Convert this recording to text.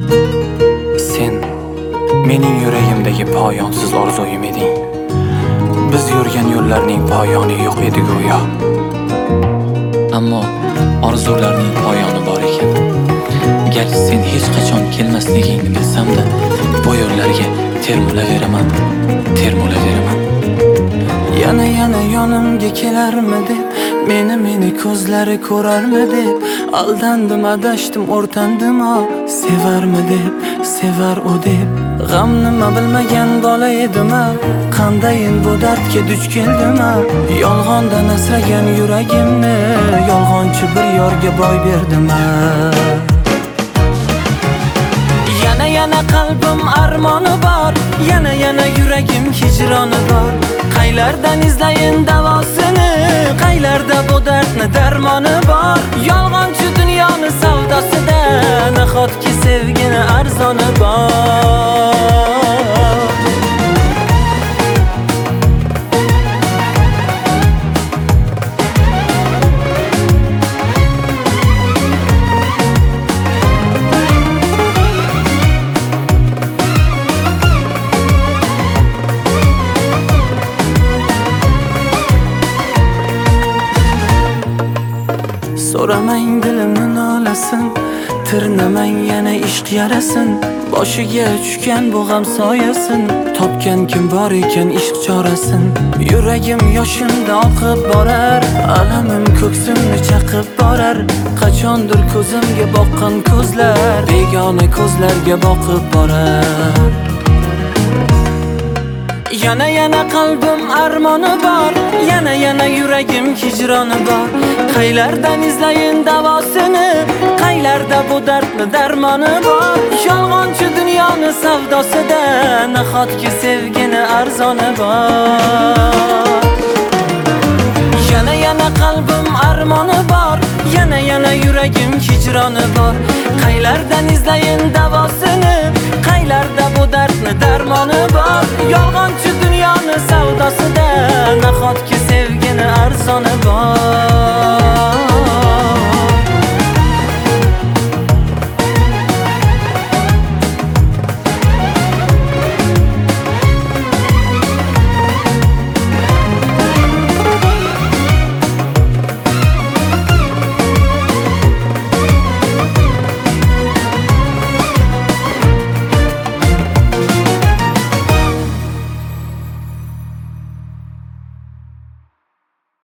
Sen mening yuragimdagi poyonsiz orzuyim eding. Biz yurgan yo'llarning poyoni yo'q edi go'yo. Ammo orzularning poyoni bor ekan. Garchi sen hech qachon kelmasligingni bilsam-da, bu yo'llarga termulaveraman. Yana yonimga kelarmi deb, meni ko'zlari ko'rarmi deb, aldandim, adashdim, o'rtandim, sevarmi deb, sevar u deb. G'am nima bilmagan bola edim, qandayin bu dardga duch keldim. Yolg'ondan asragan yuragimni yolg'onchi bir yorga boy berdim. Yana qalbim armoni bor, yana yuragim hijroni bor. Qaylardan izlayin davosini, qaylarda bu dardni darmoni bor. Yolg'onchi dunyoni savdosida nahotki sevgini arzoni bor. So'ramang dilimni nolasin, tirnamang yana ishq yarasin. Boshiga tushgan bu g'am soyasin, topgan kim bor ekan ishq chorasin. Yuragim yoshimda oqib borar, alamim ko'ksimni chaqib borar. Qachondir ko'zimga boqqan ko'zlar begona ko'zlarga boqib borar. Yana qalbim armoni bor, yana yuragim hijroni bor. Qaylardan izlayin davosini, qaylarda bu dardni darmoni bor. Yolg'onchi dunyoni savdosida nahotki sevgini arzoni bor. Yana qalbim armoni bor, yana yuragim hijroni bor. Qaylardan izlayin davosini, qaylarda bu dardni darmoni bor. Yolg'onchi dunyoni savdosida nahotki sevgini arzoni bor.